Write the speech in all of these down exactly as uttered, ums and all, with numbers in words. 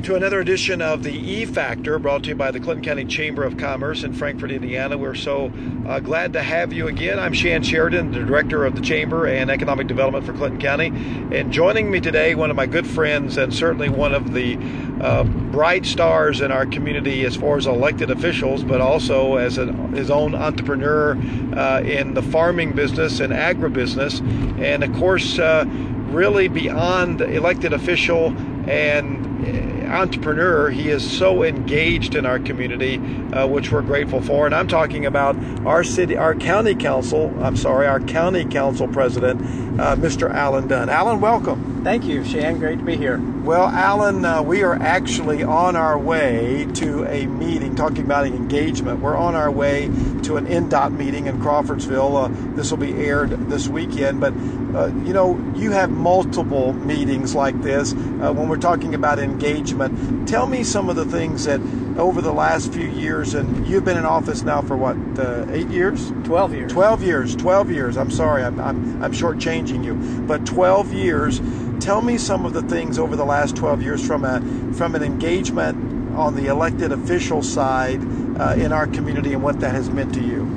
to another edition of the E-Factor, brought to you by the Clinton County Chamber of Commerce in Frankfort, Indiana. We're so uh, glad to have you again. I'm Shan Sheridan, the Director of the Chamber and Economic Development for Clinton County. And joining me today, one of my good friends and certainly one of the uh, bright stars in our community as far as elected officials, but also as a, his own entrepreneur uh, in the farming business and agribusiness. And of course, uh, really beyond elected official and entrepreneur, he is so engaged in our community, uh, which we're grateful for. And I'm talking about our city, our county council, I'm sorry, our county council president, uh, Mister Alan Dunn. Alan, welcome. Thank you, Shan. Great to be here. Well, Alan, uh, we are actually on our way to a meeting, talking about engagement. We're on our way to an N D O T meeting in Crawfordsville. Uh, this will be aired this weekend, but uh, you know, you have multiple meetings like this uh, when we're talking about engagement. Tell me some of the things that over the last few years, and you've been in office now for what, uh, eight years? Twelve years. Twelve years. Twelve years. I'm sorry, I'm I'm, I'm shortchanging you, but twelve years. Tell me some of the things over the last twelve years from a from an engagement on the elected official side uh, in our community and what that has meant to you.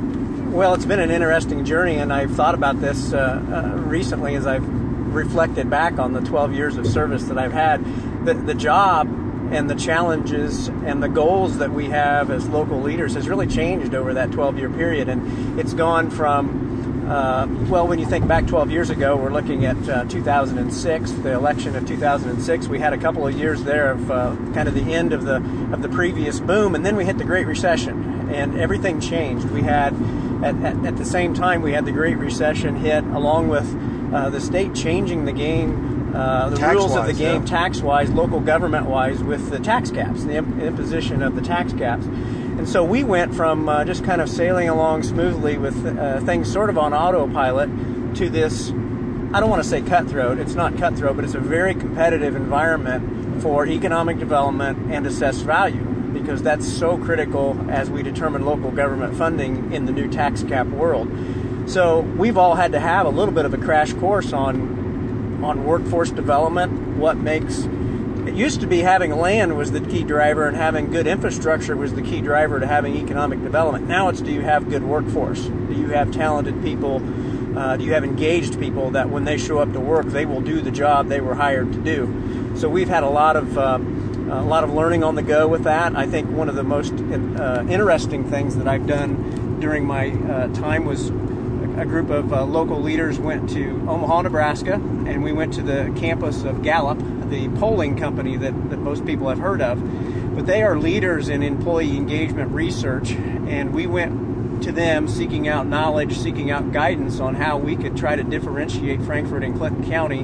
Well, it's been an interesting journey, and I've thought about this uh, uh, recently as I've reflected back on the twelve years of service that I've had. The, the job and the challenges and the goals that we have as local leaders has really changed over that twelve-year period, and it's gone from Uh, well, when you think back twelve years ago, we're looking at uh, two thousand six, the election of two thousand six. We had a couple of years there of uh, kind of the end of the of the previous boom, and then we hit the Great Recession, and everything changed. We had, at, at, at the same time, we had the Great Recession hit, along with uh, the state changing the game, uh, the tax-wise, rules of the game, yeah. tax-wise, local government-wise, with the tax caps, the imp- imposition of the tax caps. And so we went from uh, just kind of sailing along smoothly with uh, things sort of on autopilot to this, I don't want to say cutthroat, it's not cutthroat, but it's a very competitive environment for economic development and assessed value, because that's so critical as we determine local government funding in the new tax cap world. So we've all had to have a little bit of a crash course on, on workforce development, what makes... It used to be having land was the key driver, and having good infrastructure was the key driver to having economic development. Now it's, do you have good workforce? Do you have talented people? Uh, do you have engaged people that when they show up to work, they will do the job they were hired to do? So we've had a lot of uh, a lot of learning on the go with that. I think one of the most uh, interesting things that I've done during my uh, time was a group of uh, local leaders went to Omaha, Nebraska, and we went to the campus of Gallup, the polling company that, that most people have heard of. But they are leaders in employee engagement research, and we went to them seeking out knowledge, seeking out guidance on how we could try to differentiate Frankfort and Clinton County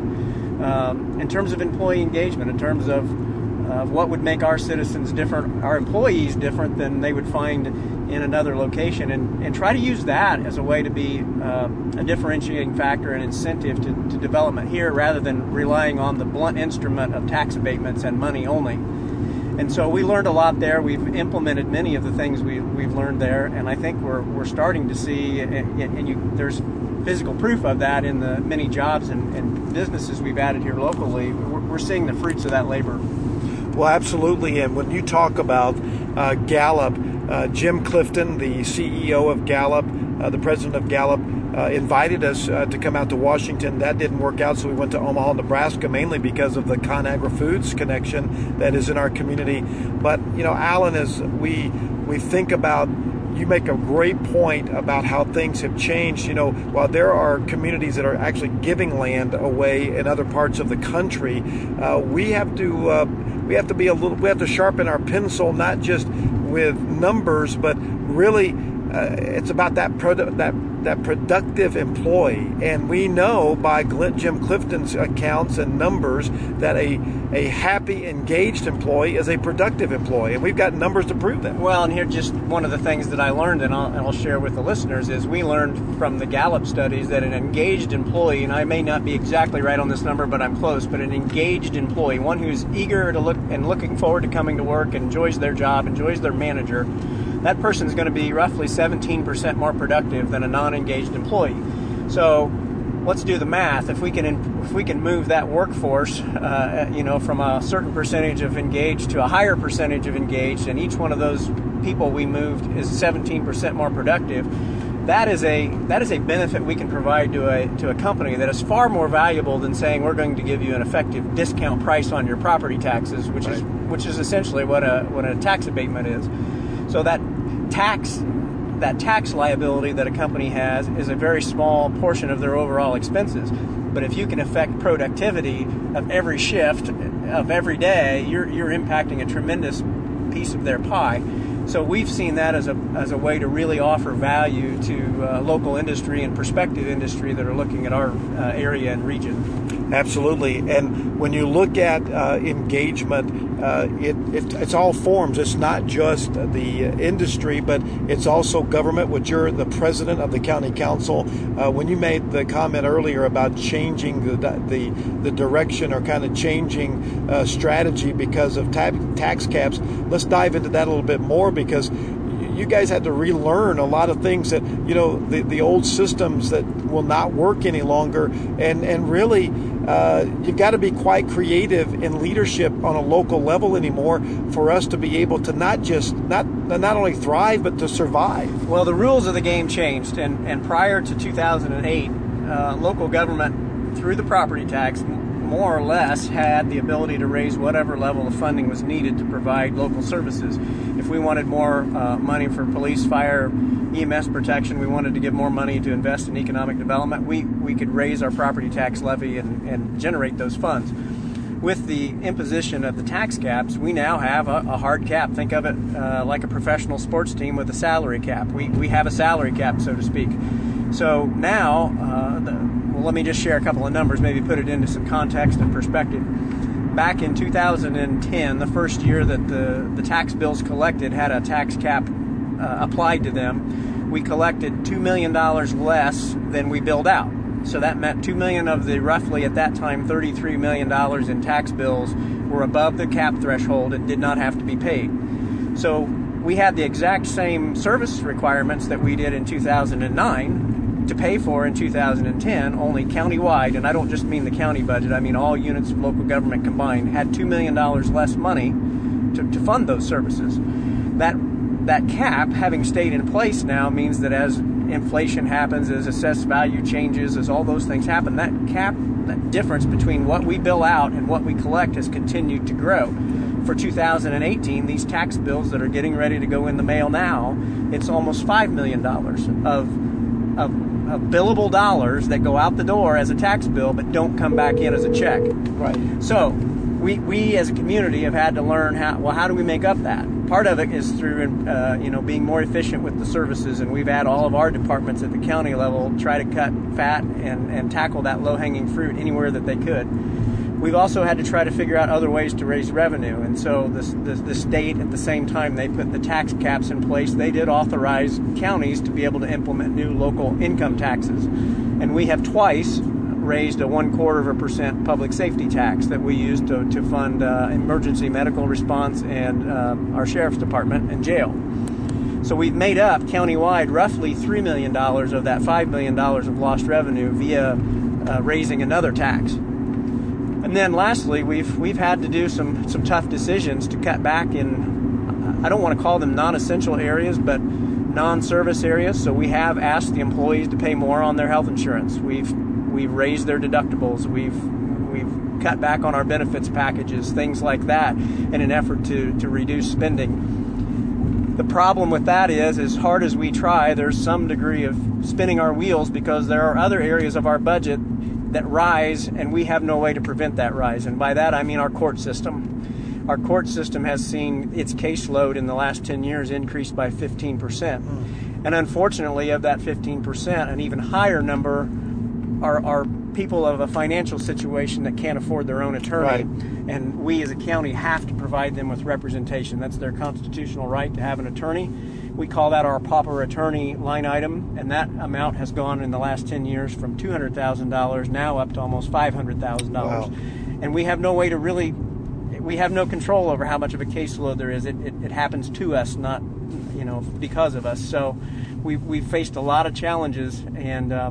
um, in terms of employee engagement, in terms of uh, what would make our citizens different, our employees different than they would find in another location, and, and try to use that as a way to be uh, a differentiating factor and incentive to, to development here, rather than relying on the blunt instrument of tax abatements and money only. And so we learned a lot there. We've implemented many of the things we, we've learned there, and I think we're we're starting to see, and, and you, there's physical proof of that in the many jobs and, and businesses we've added here locally. We're, we're seeing the fruits of that labor. Well, absolutely. And when you talk about uh, Gallup, uh, Jim Clifton, the C E O of Gallup, uh, the president of Gallup, uh, invited us uh, to come out to Washington. That didn't work out, so we went to Omaha, Nebraska, mainly because of the ConAgra Foods connection that is in our community. But, you know, Alan, as we we think about, you make a great point about how things have changed. You know, while there are communities that are actually giving land away in other parts of the country, uh, we have to uh, we have to be a little we have to sharpen our pencil, not just with numbers, but really uh, it's about that produ- that that productive employee. And we know by Jim Clifton's accounts and numbers that a a happy, engaged employee is a productive employee, and we've got numbers to prove that. Well, and here just one of the things that I learned, and I'll, and I'll share with the listeners, is we learned from the Gallup studies that an engaged employee, and I may not be exactly right on this number, but I'm close, but an engaged employee, one who's eager to look and looking forward to coming to work, enjoys their job, enjoys their manager, that person's going to be roughly seventeen percent more productive than a non-engaged employee. So let's do the math. If we can if we can move that workforce, uh, you know, from a certain percentage of engaged to a higher percentage of engaged, and each one of those people we moved is seventeen percent more productive, that is a that is a benefit we can provide to a to a company that is far more valuable than saying we're going to give you an effective discount price on your property taxes, which right. is which is essentially what a what a tax abatement is. So that tax that tax liability that a company has is a very small portion of their overall expenses. But if you can affect productivity of every shift of every day, you're you're impacting a tremendous piece of their pie. So we've seen that as a as a way to really offer value to uh, local industry and prospective industry that are looking at our uh, area and region. Absolutely. And when you look at uh, engagement, uh, it, it it's all forms. It's not just the industry, but it's also government, which you're the president of the county council. Uh, when you made the comment earlier about changing the the, the direction or kind of changing uh, strategy because of tab- tax caps, let's dive into that a little bit more, because you guys had to relearn a lot of things that, you know, the, the old systems that will not work any longer. And, and really, uh, you've got to be quite creative in leadership on a local level anymore for us to be able to not just, not not only thrive, but to survive. Well, the rules of the game changed. And, and prior to two thousand eight, uh, local government, through the property tax, more or less had the ability to raise whatever level of funding was needed to provide local services. If we wanted more uh, money for police, fire, E M S protection, we wanted to give more money to invest in economic development, we, we could raise our property tax levy and, and generate those funds. With the imposition of the tax caps, we now have a, a hard cap. Think of it uh, like a professional sports team with a salary cap. We, we have a salary cap, so to speak. So now, uh, the, well, let me just share a couple of numbers, maybe put it into some context and perspective. Back in two thousand ten, the first year that the, the tax bills collected had a tax cap uh, applied to them, we collected two million dollars less than we billed out. So that meant two million dollars of the roughly, at that time, thirty-three million dollars in tax bills were above the cap threshold and did not have to be paid. So we had the exact same service requirements that we did in two thousand nine to pay for in two thousand ten, only countywide, and I don't just mean the county budget, I mean all units of local government combined, had two million dollars less money to, to fund those services. That that cap, having stayed in place now, means that as inflation happens, as assessed value changes, as all those things happen, that cap, that difference between what we bill out and what we collect has continued to grow. For two thousand eighteen, these tax bills that are getting ready to go in the mail now, it's almost five million dollars of, of, of billable dollars that go out the door as a tax bill but don't come back in as a check. Right. So we, we as a community have had to learn how, well, how do we make up that? Part of it is through, uh, you know, being more efficient with the services, and we've had all of our departments at the county level try to cut fat and, and tackle that low-hanging fruit anywhere that they could. We've also had to try to figure out other ways to raise revenue, and so the, the, the state, at the same time they put the tax caps in place, they did authorize counties to be able to implement new local income taxes. And we have twice raised a one quarter of a percent public safety tax that we use to, to fund uh, emergency medical response and uh, our sheriff's department and jail. So we've made up countywide roughly three million dollars of that five million dollars of lost revenue via uh, raising another tax. And then lastly, we've we've had to do some, some tough decisions to cut back in, I don't want to call them non-essential areas, but non-service areas. So we have asked the employees to pay more on their health insurance. We've we've raised their deductibles. We've we've cut back on our benefits packages, things like that, in an effort to, to reduce spending. The problem with that is, as hard as we try, there's some degree of spinning our wheels because there are other areas of our budget that rise, and we have no way to prevent that rise. And by that, I mean our court system. Our court system has seen its caseload in the last ten years increase by fifteen percent. Mm. And unfortunately, of that fifteen percent, an even higher number are, are people of a financial situation that can't afford their own attorney. Right. And we as a county have to provide them with representation. That's their constitutional right to have an attorney. We call that our pauper attorney line item, and that amount has gone in the last ten years from two hundred thousand dollars now up to almost five hundred thousand dollars. Wow. And we have no way to really, we have no control over how much of a caseload there is. It, it, it happens to us, not, you know, because of us. So we've, we've faced a lot of challenges, and um,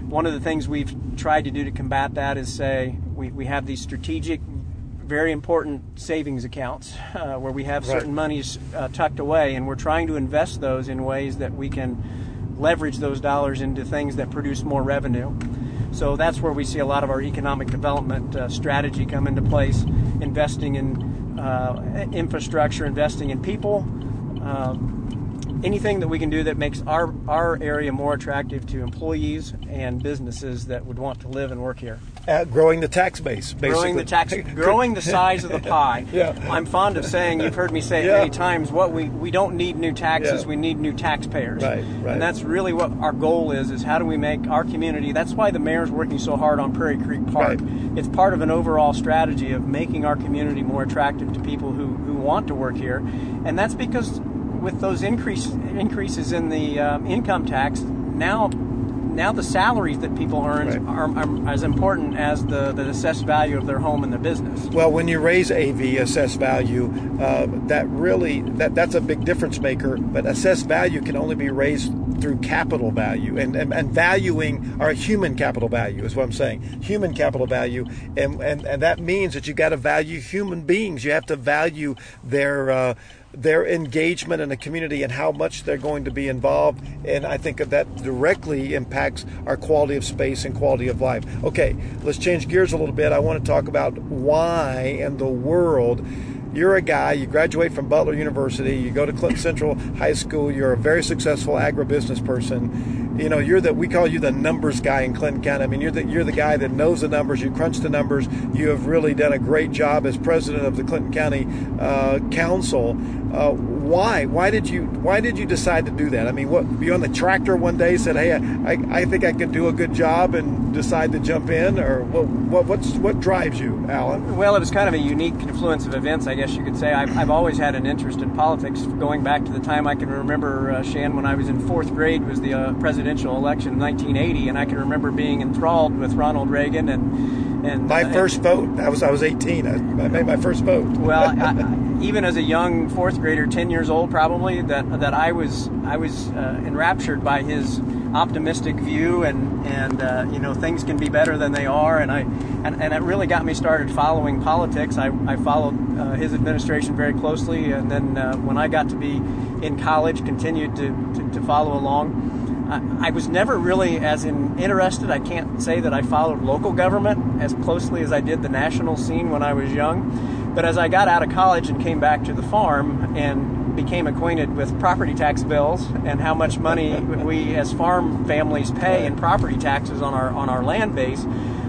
one of the things we've tried to do to combat that is say we, we have these strategic, very important savings accounts uh, where we have certain right. monies uh, tucked away, and we're trying to invest those in ways that we can leverage those dollars into things that produce more revenue. So that's where we see a lot of our economic development uh, strategy come into place, investing in uh, infrastructure, investing in people, uh, anything that we can do that makes our, our area more attractive to employees and businesses that would want to live and work here. Uh, growing the tax base, basically. Growing the tax, growing the size of the pie. Yeah. I'm fond of saying, you've heard me say it yeah. many times, what we, we don't need new taxes, yeah. we need new taxpayers. Right, right. And that's really what our goal is, is how do we make our community, that's why the mayor's working so hard on Prairie Creek Park. Right. It's part of an overall strategy of making our community more attractive to people who, who want to work here. And that's because with those increase, increases in the um, income tax, now now the salaries that people earn right. are, are as important as the, the assessed value of their home and their business. Well, when you raise A V, assessed value, uh, that really that that's a big difference maker. But assessed value can only be raised through capital value, and, and, and valuing our human capital value is what I'm saying. Human capital value, and and, and that means that you got to value human beings. You have to value their uh, their engagement in the community and how much they're going to be involved. And I think that directly impacts our quality of space and quality of life. Okay, let's change gears a little bit. I want to talk about why in the world you're a guy, you graduate from Butler University, you go to Clinton Central High School, you're a very successful agribusiness person. You know, you're the, we call you the numbers guy in Clinton County. I mean, you're the, you're the guy that knows the numbers, you crunch the numbers. You have really done a great job as president of the Clinton County uh, Council. Uh, why? Why did you Why did you decide to do that? I mean, what, you on the tractor one day said, "Hey, I, I think I can do a good job," and decide to jump in, or what? What what's, what drives you, Alan? Well, it was kind of a unique confluence of events, I guess you could say. I've, I've always had an interest in politics, going back to the time I can remember, uh, Shan, when I was in fourth grade, was the uh, presidential election in nineteen eighty, and I can remember being enthralled with Ronald Reagan and and my uh, first and, vote. I was I was eighteen. I, I made my first vote. Well, I, even as a young fourth grader, ten years old probably, that that I was I was uh, enraptured by his optimistic view, and and uh, you know, things can be better than they are, and I and, and it really got me started following politics. I, I followed uh, his administration very closely, and then uh, when I got to be in college, continued to, to, to follow along. I, I was never really as in interested. I can't say that I followed local government as closely as I did the national scene when I was young. But as I got out of college and came back to the farm and became acquainted with property tax bills and how much money we as farm families pay in property taxes on our on our land base,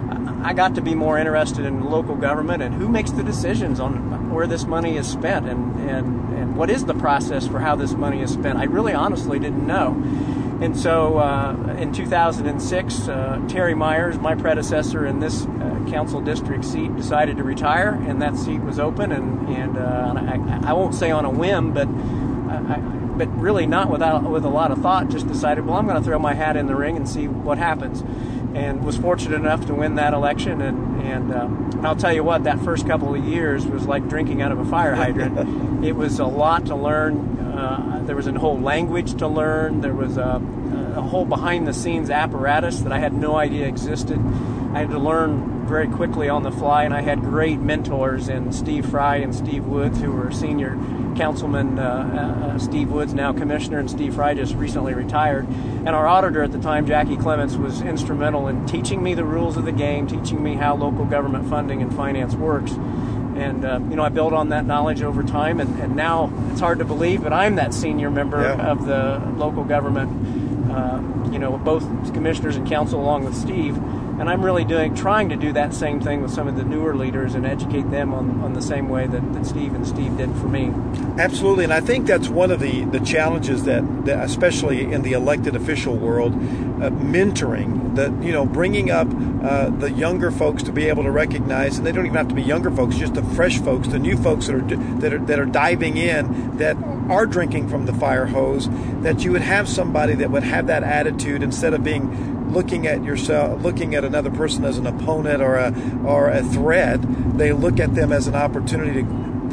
I got to be more interested in local government and who makes the decisions on where this money is spent, and, and, and what is the process for how this money is spent. I really honestly didn't know. And so uh, in two thousand six, uh, Terry Myers, my predecessor in this uh, council district seat, decided to retire, and that seat was open. And, and uh, I, I won't say on a whim, but I, but really not without with a lot of thought, just decided, well, I'm going to throw my hat in the ring and see what happens. And was fortunate enough to win that election. And, and um, I'll tell you what, that first couple of years was like drinking out of a fire hydrant. It was a lot to learn. Uh, there was a whole language to learn. There was a, a whole behind-the-scenes apparatus that I had no idea existed. I had to learn very quickly on the fly, and I had great mentors in Steve Fry and Steve Woods, who were senior councilman. Uh, uh, Steve Woods, now commissioner, and Steve Fry just recently retired. And our auditor at the time, Jackie Clements, was instrumental in teaching me the rules of the game, teaching me how local government funding and finance works. And, uh, you know, I built on that knowledge over time, and, and now it's hard to believe, but I'm that senior member yeah. of the local government, uh, you know, both commissioners and council along with Steve. And I'm really doing, trying to do that same thing with some of the newer leaders and educate them on, on the same way that, that Steve and Steve did for me. Absolutely, and I think that's one of the, the challenges that, that, especially in the elected official world, uh, mentoring, the you know, bringing up uh, the younger folks to be able to recognize, and they don't even have to be younger folks, just the fresh folks, the new folks that are that are that are diving in, that are drinking from the fire hose. That you would have somebody that would have that attitude instead of being looking at yourself, looking at another person as an opponent or a or a threat. They look at them as an opportunity to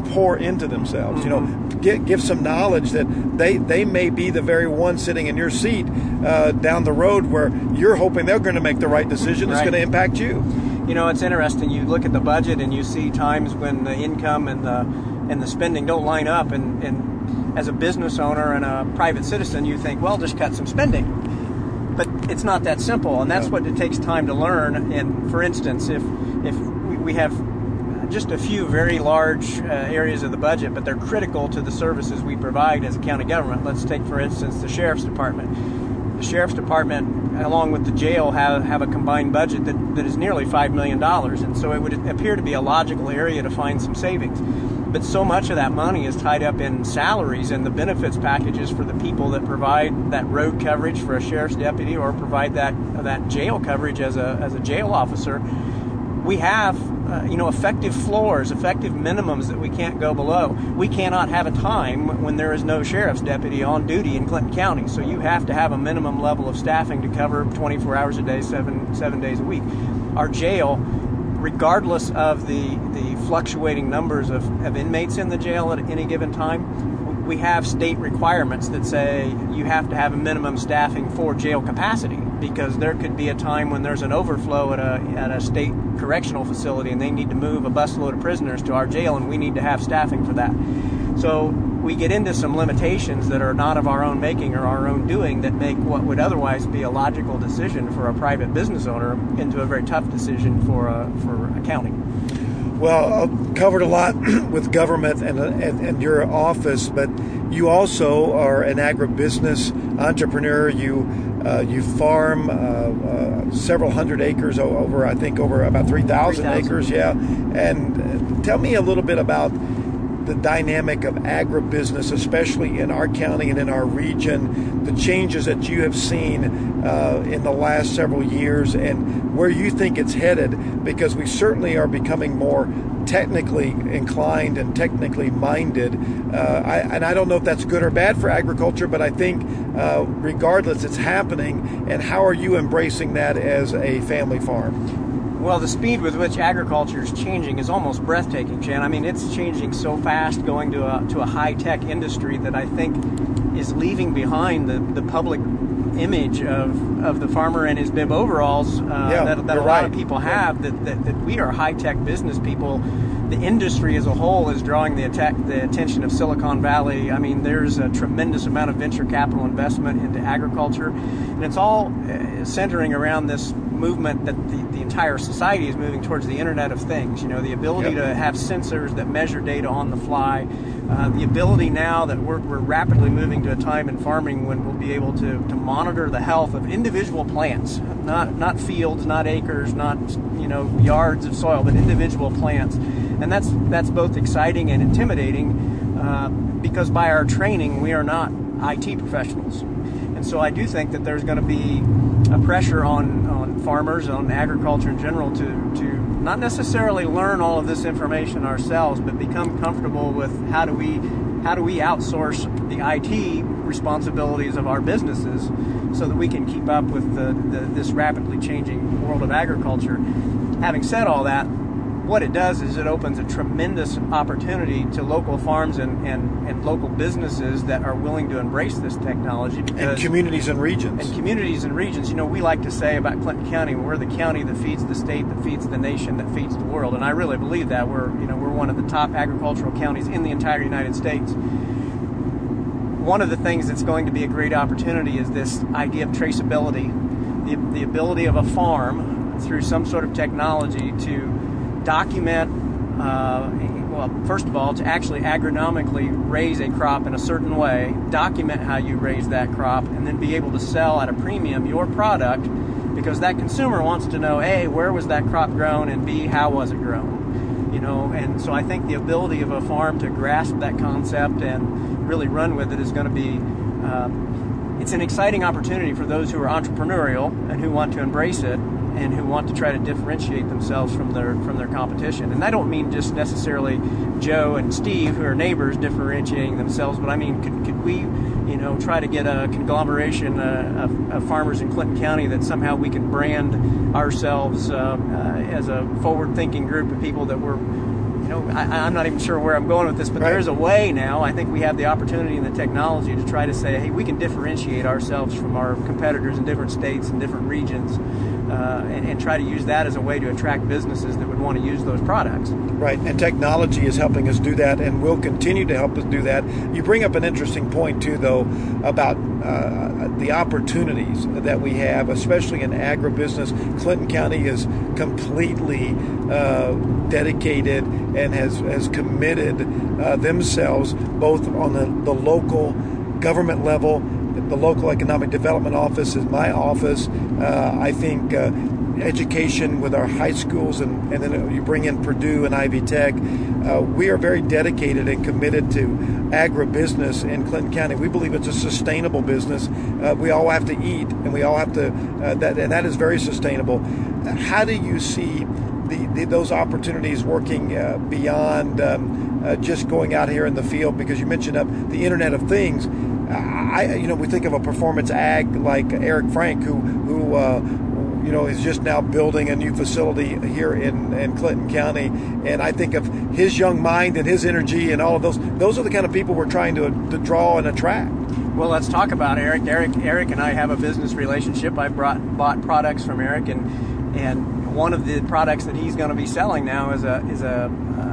pour into themselves. Mm-hmm. You know, give, give some knowledge that they they may be the very one sitting in your seat uh, down the road where you're hoping they're going to make the right decision that's right. going to impact you. You know, it's interesting. You look at the budget and you see times when the income and the and the spending don't line up, and, and as a business owner and a private citizen, you think, well, just cut some spending. But it's not that simple, and that's no. what it takes time to learn. And for instance, if if we, we have just a few very large uh, areas of the budget, but they're critical to the services we provide as a county government. Let's take, for instance, the Sheriff's Department. The Sheriff's Department, along with the jail, have, have a combined budget that, that is nearly five million dollars, and so it would appear to be a logical area to find some savings. But so much of that money is tied up in salaries and the benefits packages for the people that provide that road coverage for a sheriff's deputy or provide that that jail coverage as a as a jail officer. We have, uh, you know, effective floors, effective minimums that we can't go below. We cannot have a time when there is no sheriff's deputy on duty in Clinton County. So you have to have a minimum level of staffing to cover twenty-four hours a day, seven seven days a week. Our jail, regardless of the, the fluctuating numbers of, of inmates in the jail at any given time, we have state requirements that say you have to have a minimum staffing for jail capacity, because there could be a time when there's an overflow at a at a state correctional facility and they need to move a busload of prisoners to our jail, and we need to have staffing for that. So we get into some limitations that are not of our own making or our own doing that make what would otherwise be a logical decision for a private business owner into a very tough decision for a, for a county. Well, I've covered a lot with government and, and, and your office, but you also are an agribusiness entrepreneur. You uh, you farm uh, uh, several hundred acres over, I think, over about three thousand acres. Yeah. And tell me a little bit about the dynamic of agribusiness, especially in our county and in our region, the changes that you have seen uh, in the last several years and where you think it's headed, because we certainly are becoming more technically inclined and technically minded. Uh, I, and I don't know if that's good or bad for agriculture, but I think uh, regardless, it's happening. And how are you embracing that as a family farm? Well, the speed with which agriculture is changing is almost breathtaking, Jan. I mean, it's changing so fast, going to a to a high-tech industry that I think is leaving behind the, the public image of, of the farmer in his bib overalls uh, yeah, that, that a lot right. of people have, that, that, that we are high-tech business people. The industry as a whole is drawing the, attack, the attention of Silicon Valley. I mean, there's a tremendous amount of venture capital investment into agriculture, and it's all uh, centering around this movement that the, the entire society is moving towards the Internet of Things. You know, the ability yep. to have sensors that measure data on the fly, uh, the ability now that we're, we're rapidly moving to a time in farming when we'll be able to, to monitor the health of individual plants, not not fields, not acres, not, you know, yards of soil, but individual plants. And that's that's both exciting and intimidating uh, because by our training, we are not I T professionals. And so I do think that there's going to be a pressure on, on farmers, on agriculture in general, to, to not necessarily learn all of this information ourselves, but become comfortable with how do we how do we outsource the I T responsibilities of our businesses so that we can keep up with the, the, this rapidly changing world of agriculture. Having said all that, what it does is it opens a tremendous opportunity to local farms and, and, and local businesses that are willing to embrace this technology. And communities and regions. And communities and regions. You know, we like to say about Clinton County, we're the county that feeds the state, that feeds the nation, that feeds the world. And I really believe that. We're, you know, we're one of the top agricultural counties in the entire United States. One of the things that's going to be a great opportunity is this idea of traceability, the, the ability of a farm through some sort of technology to document, uh, well, first of all, to actually agronomically raise a crop in a certain way, document how you raise that crop, and then be able to sell at a premium your product, because that consumer wants to know, A, where was that crop grown, and B, how was it grown? You know, and so I think the ability of a farm to grasp that concept and really run with it is going to be, uh, it's an exciting opportunity for those who are entrepreneurial and who want to embrace it, and who want to try to differentiate themselves from their from their competition. And I don't mean just necessarily Joe and Steve, who are neighbors, differentiating themselves, but I mean, could, could we, you know, try to get a conglomeration uh, of, of farmers in Clinton County that somehow we can brand ourselves uh, uh, as a forward-thinking group of people that we're you know, I, I'm not even sure where I'm going with this, but right. there's a way now. I think we have the opportunity and the technology to try to say, hey, we can differentiate ourselves from our competitors in different states and different regions, uh, and, and try to use that as a way to attract businesses that would want to use those products. Right, and technology is helping us do that, and will continue to help us do that. You bring up an interesting point, too, though, about uh, the opportunities that we have, especially in agribusiness. Clinton County is completely uh, dedicated and has, has committed uh, themselves both on the, the local government level. The local economic development office is my office. Uh, I think uh, education with our high schools, and, and then you bring in Purdue and Ivy Tech. Uh, we are very dedicated and committed to agribusiness in Clinton County. We believe it's a sustainable business. Uh, we all have to eat, and we all have to, uh, that, and that is very sustainable. How do you see the, the, those opportunities working uh, beyond um, uh, just going out here in the field? Because you mentioned up the Internet of Things. I, you know, we think of a performance ag like Eric Frank, who, who, uh, you know, is just now building a new facility here in, in Clinton County, and I think of his young mind and his energy and all of those. Those are the kind of people we're trying to, to draw and attract. Well, let's talk about Eric. Eric, Eric, and I have a business relationship. I brought bought products from Eric, and and one of the products that he's going to be selling now is a is a.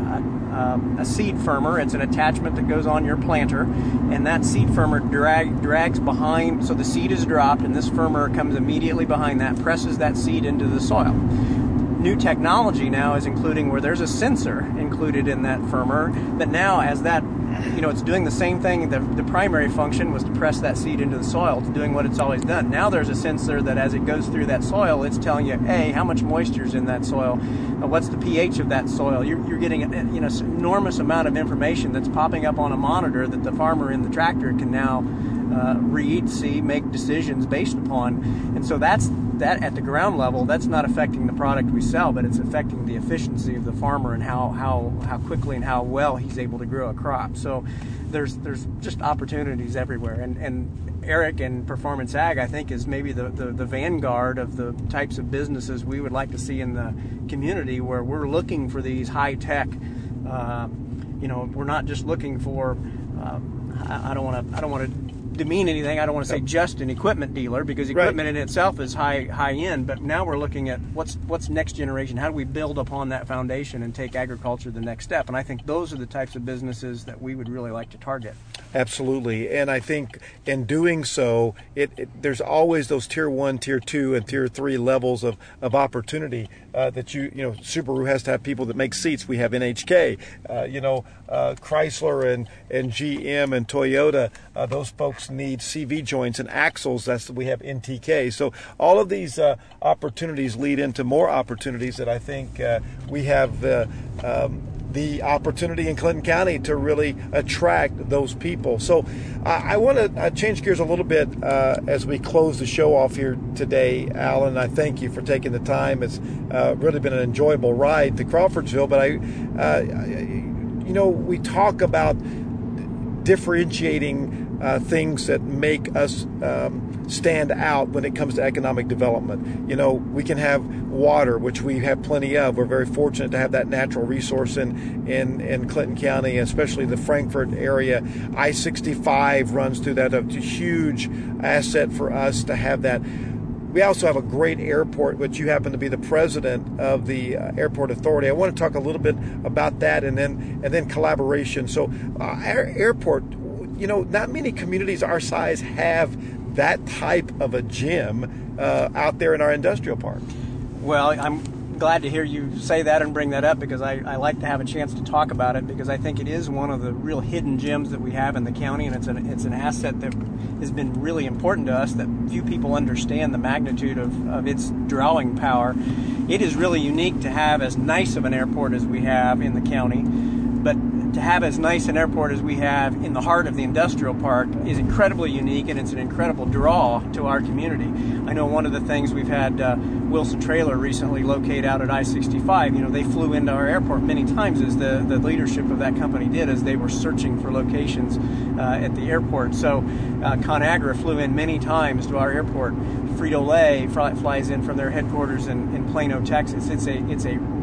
Um, a seed firmer. It's an attachment that goes on your planter, and that seed firmer drag, drags behind, so the seed is dropped, and this firmer comes immediately behind that, presses that seed into the soil. New technology now is including where there's a sensor included in that firmer that now, as that, you know, it's doing the same thing. The, the primary function was to press that seed into the soil. It's doing what it's always done. Now there's a sensor that as it goes through that soil, it's telling you, hey, how much moisture is in that soil? Uh, what's the pH of that soil? You're, you're getting an you know, enormous amount of information that's popping up on a monitor that the farmer in the tractor can now uh, read, see, make decisions based upon. And so that's that at the ground level. That's not affecting the product we sell, but it's affecting the efficiency of the farmer and how how how quickly and how well he's able to grow a crop. So there's there's just opportunities everywhere, and and Eric and Performance Ag, I think, is maybe the, the, the vanguard of the types of businesses we would like to see in the community, where we're looking for these high-tech, uh, you know, we're not just looking for, um, I, I don't want to I don't want to demean anything. I don't want to say just an equipment dealer, because equipment right. in itself is high high end, but now we're looking at what's what's next generation. How do we build upon that foundation and take agriculture the next step? And I think those are the types of businesses that we would really like to target. Absolutely. And I think in doing so, it, it there's always those tier one, tier two, and tier three levels of, of opportunity uh, that you, you know, Subaru has to have people that make seats. We have N H K, uh, you know, uh, Chrysler and, and G M and Toyota, uh, those folks need C V joints and axles. That's we have N T K. So all of these uh, opportunities lead into more opportunities that I think uh, we have uh, um, the opportunity in Clinton County to really attract those people. So uh, I want to uh, change gears a little bit uh, as we close the show off here today, Alan. I thank you for taking the time. It's uh, really been an enjoyable ride to Crawfordsville. But I, uh, you know, we talk about differentiating Uh, things that make us um, stand out when it comes to economic development. You know, we can have water, which we have plenty of. We're very fortunate to have that natural resource in, in, in Clinton County, especially the Frankfort area. I sixty-five runs through that. It's a huge asset for us to have that. We also have a great airport, which you happen to be the president of the uh, Airport Authority. I want to talk a little bit about that, and then and then collaboration. So uh, our airport, you know, not many communities our size have that type of a gym uh, out there in our industrial park. Well, I'm glad to hear you say that and bring that up, because I, I like to have a chance to talk about it, because I think it is one of the real hidden gems that we have in the county, and it's an, it's an asset that has been really important to us that few people understand the magnitude of, of its drawing power. It is really unique to have as nice of an airport as we have in the county, but to have as nice an airport as we have in the heart of the industrial park is incredibly unique, and it's an incredible draw to our community. I know one of the things we've had uh, Wilson Trailer recently locate out at I sixty-five. You know, they flew into our airport many times, as the, the leadership of that company did, as they were searching for locations uh, at the airport. So uh, ConAgra flew in many times to our airport. Frito-Lay flies in from their headquarters in, in Plano, Texas. It's a it's a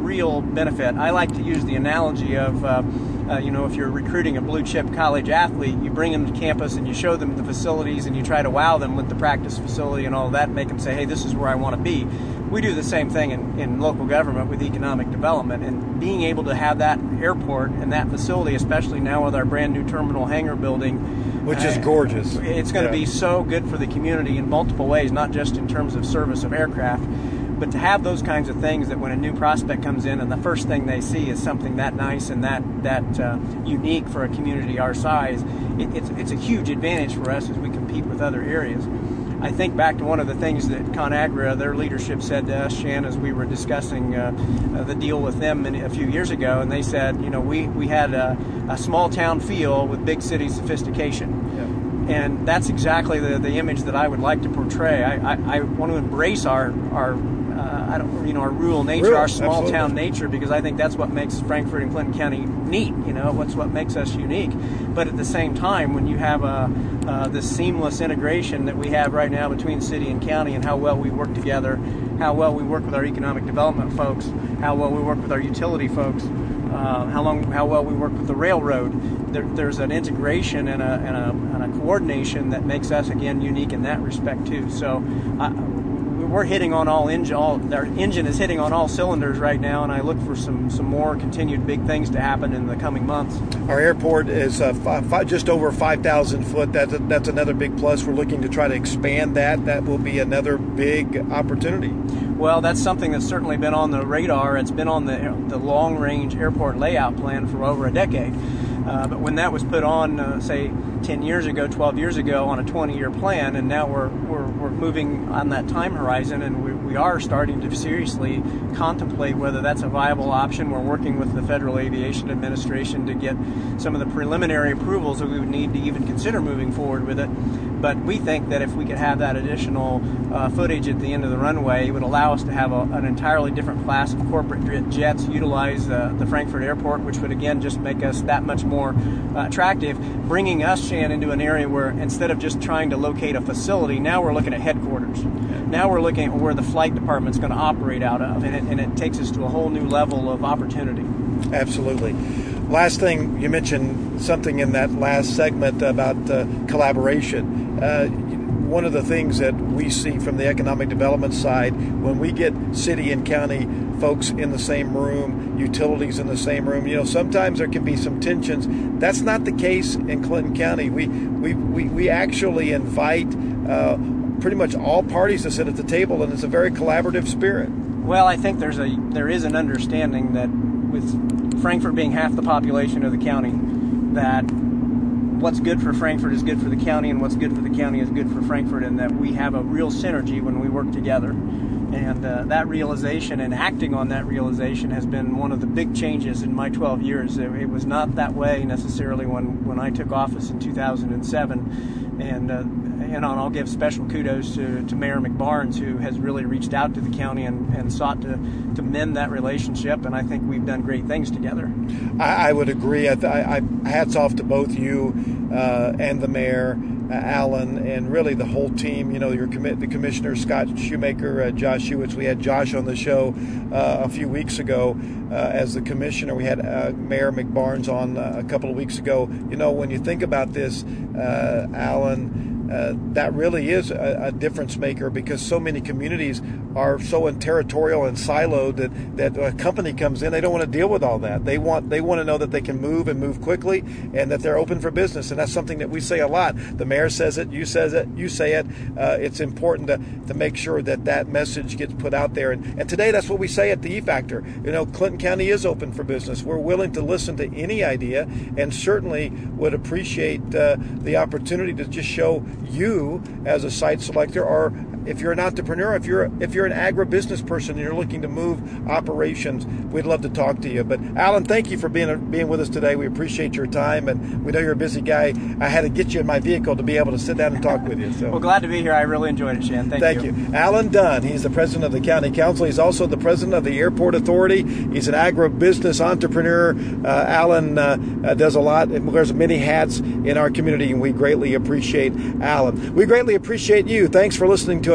real benefit. I like to use the analogy of, uh, uh, you know, if you're recruiting a blue chip college athlete, you bring them to campus and you show them the facilities and you try to wow them with the practice facility and all that, and make them say, hey, this is where I want to be. We do the same thing in, in local government with economic development, and being able to have that airport and that facility, especially now with our brand new terminal hangar building, which is gorgeous. Uh, it's going to yeah. be so good for the community in multiple ways, not just in terms of service of aircraft, but to have those kinds of things that when a new prospect comes in and the first thing they see is something that nice and that that uh, unique for a community our size, it, it's it's a huge advantage for us as we compete with other areas. I think back to one of the things that ConAgra, their leadership, said to us, Shan, as we were discussing uh, uh, the deal with them in, a few years ago, and they said, you know, we, we had a, a small town feel with big city sophistication. Yeah. And that's exactly the, the image that I would like to portray. I, I, I want to embrace our, our uh, I don't, you know, our rural nature, Rural, our small absolutely. town nature, because I think that's what makes Frankfort and Clinton County neat. You know, what's what makes us unique. But at the same time, when you have a uh, this seamless integration that we have right now between city and county, and how well we work together, how well we work with our economic development folks, how well we work with our utility folks, uh, how long, how well we work with the railroad. There, there's an integration and a, and a and a coordination that makes us again unique in that respect too. So. I, We're hitting on all engine. All our engine is hitting on all cylinders right now, and I look for some, some more continued big things to happen in the coming months. Our airport is uh, five, five, just over five thousand foot. That's a, that's another big plus. We're looking to try to expand that. That will be another big opportunity. Well, that's something that's certainly been on the radar. It's been on the the long range airport layout plan for over a decade. Uh, but when that was put on, uh, say, ten years ago, twelve years ago, on a twenty-year plan, and now we're we're, we're moving on that time horizon, and we, we are starting to seriously contemplate whether that's a viable option. We're working with the Federal Aviation Administration to get some of the preliminary approvals that we would need to even consider moving forward with it. But we think that if we could have that additional uh, footage at the end of the runway, it would allow us to have a, an entirely different class of corporate jets utilize uh, the Frankfort Airport, which would again just make us that much more uh, attractive, bringing us, Shan, into an area where instead of just trying to locate a facility, now we're looking at headquarters. Now we're looking at where the flight department's going to operate out of, and it, and it takes us to a whole new level of opportunity. Absolutely. Last thing, you mentioned something in that last segment about uh, collaboration. Uh, one of the things that we see from the economic development side, when we get city and county folks in the same room, utilities in the same room, you know, sometimes there can be some tensions. That's not the case in Clinton County. We we, we, we actually invite uh, pretty much all parties to sit at the table, and it's a very collaborative spirit. Well, I think there's a there is an understanding that with Frankfort being half the population of the county, that what's good for Frankfort is good for the county, and what's good for the county is good for Frankfort, and that we have a real synergy when we work together. And uh, that realization and acting on that realization has been one of the big changes in my twelve years. It, it was not that way necessarily when, when I took office in two thousand seven. And uh, and I'll give special kudos to, to Mayor McBarnes, who has really reached out to the county and, and sought to, to mend that relationship. And I think we've done great things together. I, I would agree. I, I, I hats off to both you uh, and the mayor, uh, Alan, and really the whole team. You know, your commi- the commissioner, Scott Shoemaker, uh, Josh Hewitt. We had Josh on the show uh, a few weeks ago uh, as the commissioner. We had uh, Mayor McBarnes on uh, a couple of weeks ago. You know, when you think about this, uh, Alan, Uh, that really is a, a difference maker, because so many communities are so in territorial and siloed that, that a company comes in, they don't want to deal with all that. They want they want to know that they can move and move quickly, and that they're open for business. And that's something that we say a lot. The mayor says it, you says it, you say it. Uh, it's important to, to make sure that that message gets put out there. And, and today, that's what we say at the E-Factor. You know, Clinton County is open for business. We're willing to listen to any idea, and certainly would appreciate uh, the opportunity to just show you as a site selector, or if you're an entrepreneur, if you're if you're an agribusiness person and you're looking to move operations, we'd love to talk to you. But Alan, thank you for being being with us today. We appreciate your time, and we know you're a busy guy. I had to get you in my vehicle to be able to sit down and talk with you. So. Well, glad to be here. I really enjoyed it, Shan. Thank, thank you. you. Alan Dunn, he's the president of the county council. He's also the president of the airport authority. He's an agribusiness entrepreneur. Uh, Alan uh, uh, does a lot. Wears many hats in our community, and we greatly appreciate Alan. We greatly appreciate you. Thanks for listening to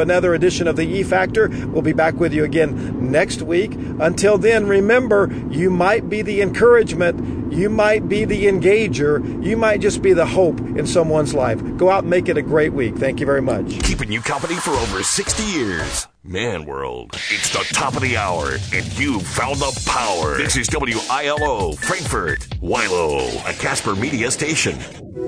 another edition of the E Factor. We'll be back with you again next week. Until then, remember, you might be the encouragement, you might be the engager, you might just be the hope in someone's life. Go out and make it a great week. Thank you very much. Keeping you company for over sixty years. Man World. It's the top of the hour, and you've found the power. This is W I L O, Frankfurt, Wilo, a Casper Media station.